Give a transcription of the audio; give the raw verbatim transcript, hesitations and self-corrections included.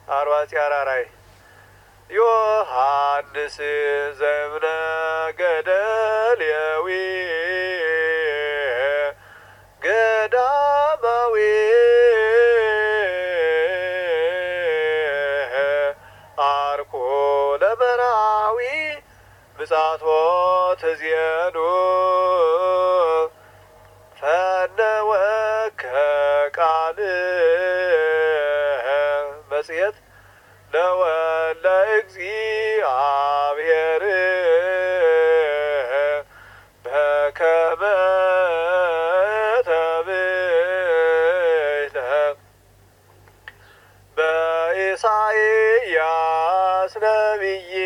አርዋጽ ያራራይ ዮሐንስ ዘምነ ገደልየዊ ገዳማዊ አርኮ ለመራዊ ብጻቶ ተዝየኑ ፈነወከ ቃል መጽሔት ለወለ እግዚአብሔር በከመ ተብዕለ በኢሳይያስ ነቢይ